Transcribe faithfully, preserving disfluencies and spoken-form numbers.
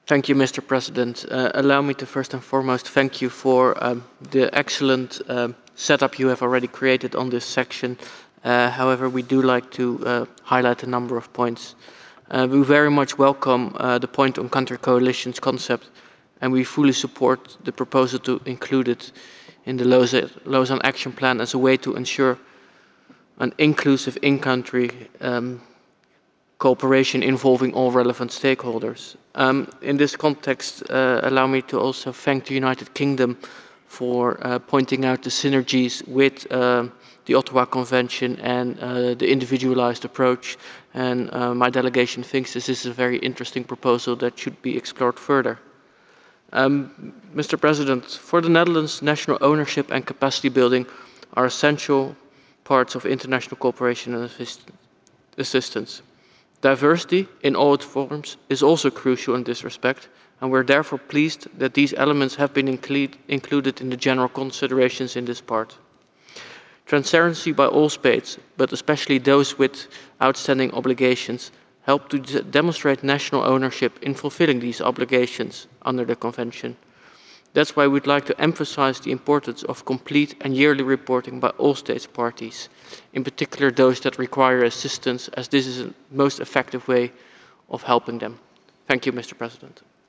Thank you, Mister President. Uh, allow me to first and foremost thank you for um, the excellent um, setup you have already created on this section. Uh, however, we do like to uh, highlight a number of points. Uh, we very much welcome uh, the point on country coalitions concept, and we fully support the proposal to include it in the Lausanne Action Plan as a way to ensure an inclusive in-country um, cooperation involving all relevant stakeholders. Um, in this context, uh, allow me to also thank the United Kingdom for uh, pointing out the synergies with uh, the Ottawa Convention and uh, the individualized approach. And uh, my delegation thinks this is a very interesting proposal that should be explored further. Um, Mister President, for the Netherlands, national ownership and capacity building are essential parts of international cooperation and assist assistance. Diversity in all its forms is also crucial in this respect, and we are therefore pleased that these elements have been include, included in the general considerations in this part. Transparency by all states, but especially those with outstanding obligations, help to demonstrate national ownership in fulfilling these obligations under the Convention. That's why we'd like to emphasize the importance of complete and yearly reporting by all states parties, in particular those that require assistance, as this is the most effective way of helping them. Thank you, Mister President.